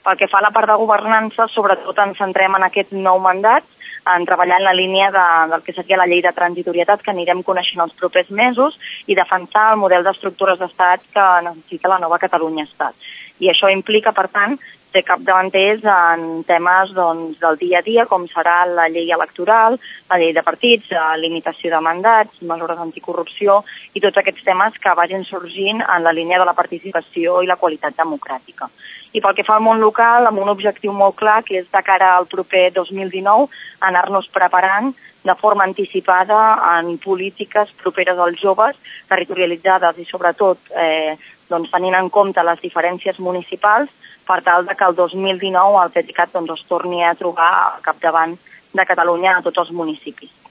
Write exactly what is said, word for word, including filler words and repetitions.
Pel que fa a la part de governança, sobretot ens centrem en aquest nou mandat, en treballar en la línia de, del que seria la llei de transitorietat que anirem coneixent els propers mesos i defensar el model d'estructures d'estat que necessita la nova Catalunya Estat. I això implica, per tant, ser capdavanters en temes doncs, del dia a dia, com serà la llei electoral, la llei de partits, la limitació de mandats, mesures anticorrupció i tots aquests temes que vagin sorgint en la línia de la participació i la qualitat democràtica. I pel que fa al món local, amb un objectiu molt clar, que és de cara al proper dos mil dinou, anar-nos preparant de forma anticipada en polítiques properes als joves, territorialitzades i sobretot eh, doncs, tenint en compte les diferències municipals, per tal de que el dos mil dinou el PDeCAT doncs, es torni a trobar al capdavant de Catalunya a tots els municipis.